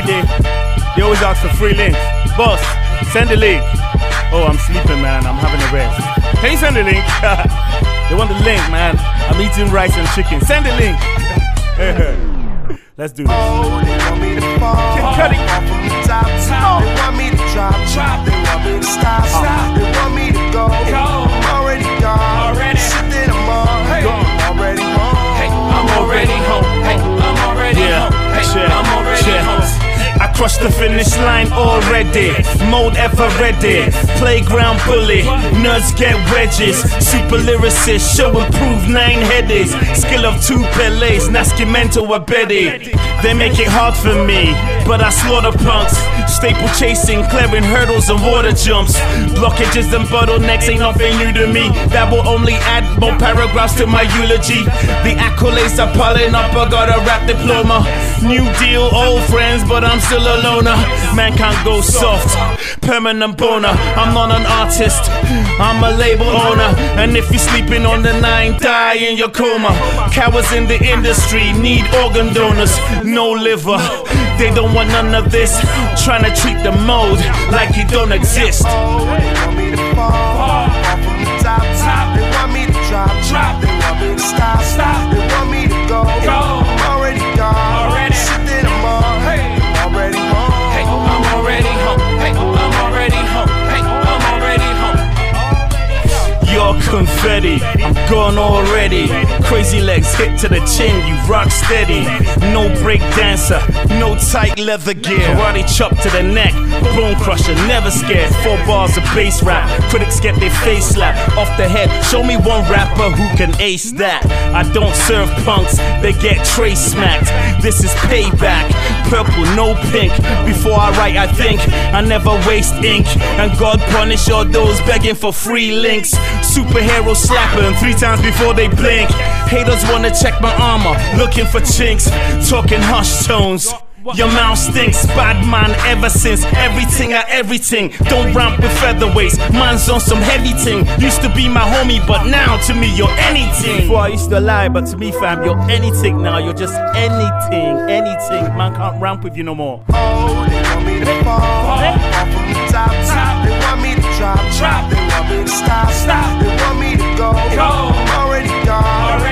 every day. They always ask for free links. Boss, send the link. Oh, I'm sleeping, man. I'm having a rest. Can you send the link? They want the link, man. I'm eating rice and chicken. Send the link. Let's do this. Oh, they want me to fall. Cut it. Fall from the top. They want me to drop. They want me to stop. They want me to go. I'm already gone. Sitting, I'm on. I'm already home. I'm already home. I'm already home. I'm already home. I crossed the finish line already. Mode ever ready. Playground bully. Nerds get wedges. Super lyricist. Show improved 9 headers. Skill of 2 Pelés. Nascimento or Betty. They make it hard for me, but I slaughter punks. Staple chasing, clearing hurdles and water jumps. Blockages and bottlenecks ain't nothing new to me. That will only add more paragraphs to my eulogy. The accolades are piling up, I got a rap diploma. New deal, old friends, but I'm still a loner. Man can't go soft, permanent boner. I'm not an artist, I'm a label owner. And if you're sleeping on the 9, die in your coma. Cowards in the industry need organ donors. No liver, they don't want none of this. Trying to treat the mode like it don't exist. Oh, they want me to fall from the top. They want me to drop. They want me to stop. They want me to go. I'm already gone. Sitting, I'm on. I'm already home. I'm already home. I'm already home. I'm already home. You're confetti, I'm gone already. Crazy legs hit to the chin, you rock steady. No break dancer, no tight leather gear. Karate chop to the neck, bone crusher, never scared. 4 bars of bass rap, critics get their face slapped off the head. Show me one rapper who can ace that. I don't serve punks, they get tray smacked. This is payback, purple, no pink. Before I write, I think I never waste ink. And God punish all those begging for free links. Superhero slapping 3 times before they blink. Haters wanna check my armor, looking for chinks. Talking hush tones. Your mouth stinks, bad man ever since. Everything, don't ramp with featherweights. Man's on some heavy thing. Used to be my homie, but now to me you're anything. Before I used to lie, but to me fam, you're anything now. You're just anything. Man can't ramp with you no more. Oh, they want me to fall from the top. They want me to drop. They want me to stop. They want me to go. I'm already gone.